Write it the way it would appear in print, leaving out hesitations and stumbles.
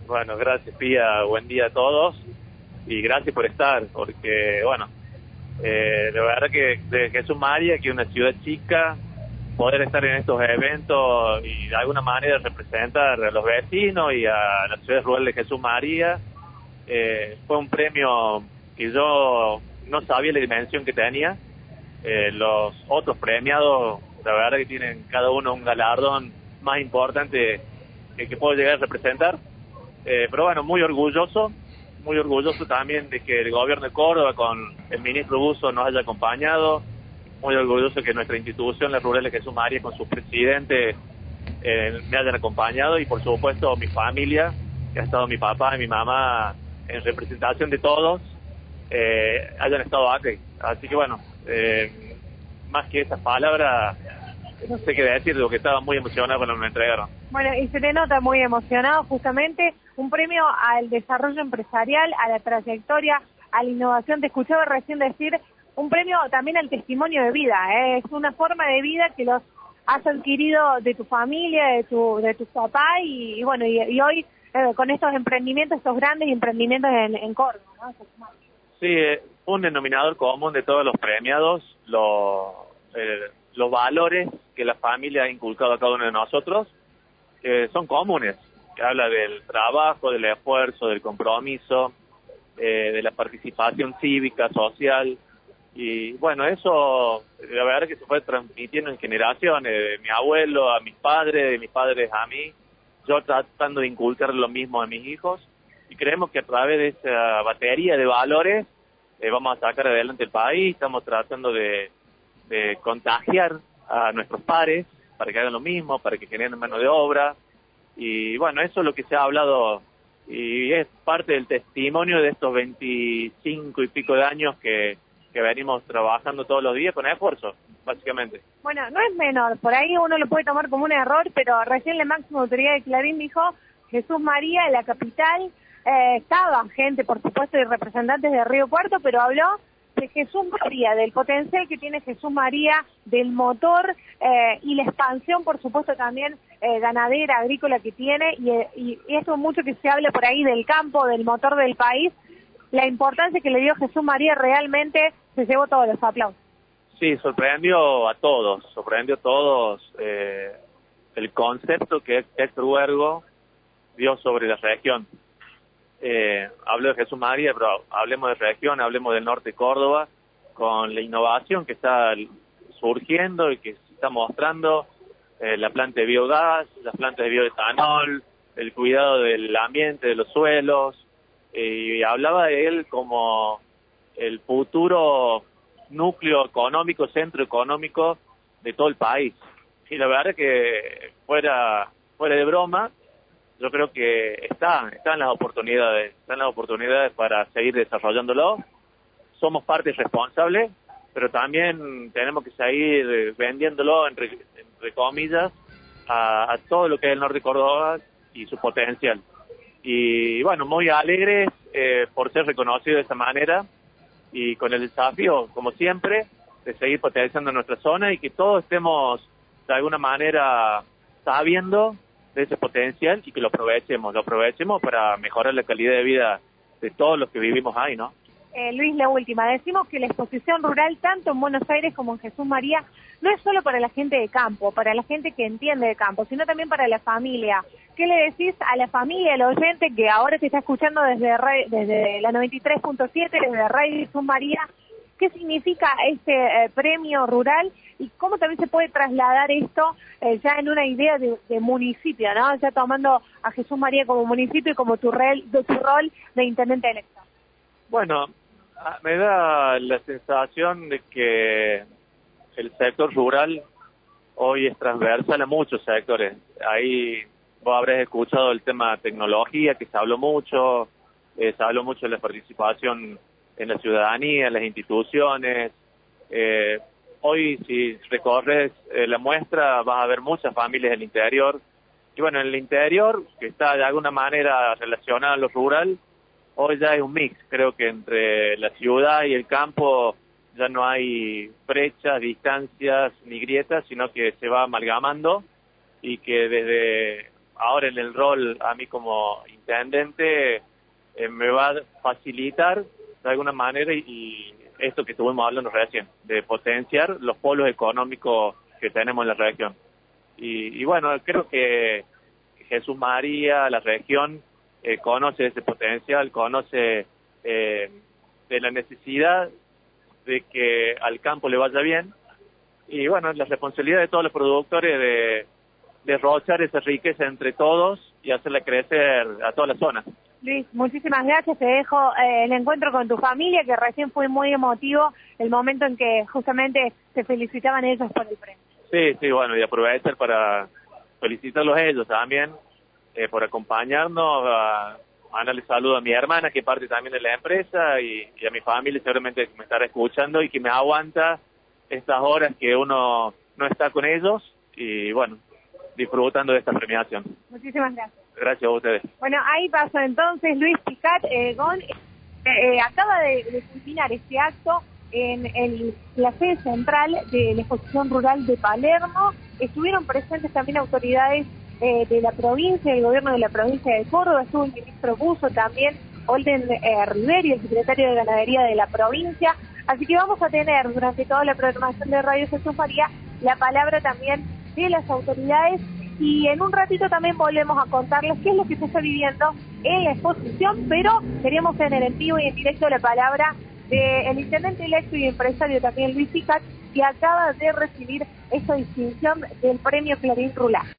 Bueno, gracias, Pía. Buen día a todos y gracias por estar, porque, bueno, la verdad que de Jesús María, que es una ciudad chica, poder estar en estos eventos y de alguna manera representar a los vecinos y a la ciudad rural de Jesús María, fue un premio que yo no sabía la dimensión que tenía. Los otros premiados, la verdad que tienen cada uno un galardón más importante que puedo llegar a representar. Pero bueno, muy orgulloso también de que el gobierno de Córdoba con el ministro Buzo nos haya acompañado, muy orgulloso que nuestra institución, la Rural de Jesús María, con su presidente, me hayan acompañado, y por supuesto mi familia, que ha estado mi papá y mi mamá en representación de todos, hayan estado aquí. Así que bueno, más que esas palabras, no sé qué decir, de lo que estaba muy emocionado cuando me entregaron. Bueno, y se te nota muy emocionado, justamente un premio al desarrollo empresarial, a la trayectoria, a la innovación. Te escuchaba recién decir un premio también al testimonio de vida, es una forma de vida que los has adquirido de tu familia, de tu papá, y bueno, y hoy con estos emprendimientos, estos grandes emprendimientos en Córdoba, ¿no? Sí, un denominador común de todos los premiados, los valores que la familia ha inculcado a cada uno de nosotros, son comunes, que habla del trabajo, del esfuerzo, del compromiso, de la participación cívica, social, y bueno, eso la verdad es que se fue transmitiendo en generaciones, de mi abuelo a mis padres, de mis padres a mí, yo tratando de inculcar lo mismo a mis hijos, y creemos que a través de esa batería de valores vamos a sacar adelante el país. Estamos tratando de contagiar a nuestros pares para que hagan lo mismo, para que generen mano de obra, y bueno, eso es lo que se ha hablado y es parte del testimonio de estos 25 y pico de años que venimos trabajando todos los días con esfuerzo, básicamente. Bueno, no es menor, por ahí uno lo puede tomar como un error, pero recién la máxima autoridad de Clarín dijo: Jesús María, en la capital, estaba gente, por supuesto, y representantes de Río Cuarto, pero habló de Jesús María, del potencial que tiene Jesús María, del motor y la expansión, por supuesto, también ganadera, agrícola que tiene, y eso mucho que se habla por ahí del campo, del motor del país. La importancia que le dio Jesús María realmente se llevó todos los aplausos. Sí, sorprendió a todos el concepto que Héctor Huergo dio sobre la región. Hablo de Jesús María, pero hablemos de región, hablemos del norte de Córdoba, con la innovación que está surgiendo y que se está mostrando, la planta de biogás, las plantas de bioetanol, el cuidado del ambiente, de los suelos, y hablaba de él como el futuro núcleo económico, centro económico de todo el país. Y la verdad es que fuera de broma, yo creo que están las oportunidades para seguir desarrollándolo. Somos parte responsable, pero también tenemos que seguir vendiéndolo, entre comillas, a todo lo que es el norte de Córdoba y su potencial. Y bueno, muy alegres por ser reconocidos de esta manera y con el desafío, como siempre, de seguir potenciando nuestra zona y que todos estemos de alguna manera sabiendo de ese potencial y que lo aprovechemos para mejorar la calidad de vida de todos los que vivimos ahí, ¿no? Luis, la última. Decimos que la exposición rural, tanto en Buenos Aires como en Jesús María, no es solo para la gente de campo, para la gente que entiende de campo, sino también para la familia. ¿Qué le decís a la familia, al oyente que ahora te está escuchando desde la 93.7, desde Radio Jesús María? ¿Qué significa este premio rural y cómo también se puede trasladar esto ya en una idea de municipio, ¿no? Ya tomando a Jesús María como municipio y como tu rol de intendente electo. Bueno, me da la sensación de que el sector rural hoy es transversal a muchos sectores. Ahí vos habrás escuchado el tema de tecnología, que se habló mucho de la participación en la ciudadanía, en las instituciones. Hoy, si recorres la muestra, vas a ver muchas familias del interior. Y bueno, en el interior, que está de alguna manera relacionado a lo rural, hoy ya hay un mix. Creo que entre la ciudad y el campo ya no hay brechas, distancias ni grietas, sino que se va amalgamando y que desde ahora en el rol a mí como intendente me va a facilitar de alguna manera y esto que estuvimos hablando recién, de potenciar los polos económicos que tenemos en la región. Y bueno, creo que Jesús María, la región, conoce ese potencial, conoce de la necesidad de que al campo le vaya bien. Y bueno, la responsabilidad de todos los productores de derrochar esa riqueza entre todos y hacerla crecer a toda la zona. Luis, muchísimas gracias. Te dejo el encuentro con tu familia, que recién fue muy emotivo el momento en que justamente te felicitaban ellos por el premio. Sí, bueno, y aprovechar para felicitarlos a ellos también por acompañarnos, a mandarle saludos a mi hermana, que parte también de la empresa, y a mi familia, seguramente me estará escuchando y que me aguanta estas horas que uno no está con ellos, y bueno, disfrutando de esta premiación. Muchísimas gracias. Gracias a ustedes. Bueno, ahí pasó entonces Luis Picat Gon. Acaba de culminar este acto en la sede central de la exposición rural de Palermo. Estuvieron presentes también autoridades de la provincia, del gobierno de la provincia de Córdoba. Estuvo el ministro Buzo también, Olden Riveri, el secretario de Ganadería de la provincia. Así que vamos a tener durante toda la programación de Radio Jesús María la palabra también de las autoridades, y en un ratito también volvemos a contarles qué es lo que se está viviendo en la exposición, pero queremos tener en vivo y en directo la palabra del intendente electo y empresario también Luis Picat, que acaba de recibir esta distinción del premio Clarín Rural.